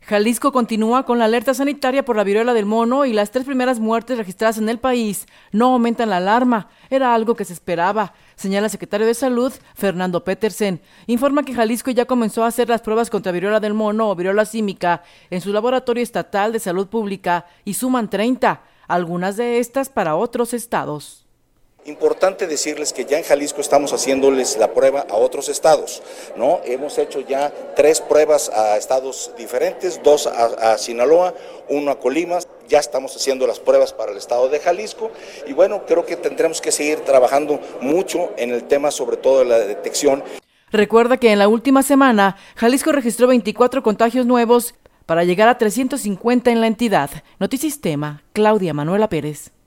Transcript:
Jalisco continúa con la alerta sanitaria por la viruela del mono y las 3 primeras muertes registradas en el país no aumentan la alarma. Era algo que se esperaba, señala el secretario de Salud, Fernando Petersen. Informa que Jalisco ya comenzó a hacer las pruebas contra viruela del mono o viruela símica en su laboratorio estatal de salud pública y suman 30, algunas de estas para otros estados. Importante decirles que ya en Jalisco estamos haciéndoles la prueba a otros estados, ¿no? Hemos hecho ya 3 pruebas a estados diferentes, 2 a Sinaloa, 1 a Colima. Ya estamos haciendo las pruebas para el estado de Jalisco y bueno, creo que tendremos que seguir trabajando mucho en el tema, sobre todo de la detección. Recuerda que en la última semana, Jalisco registró 24 contagios nuevos para llegar a 350 en la entidad. Notisistema, Claudia Manuela Pérez.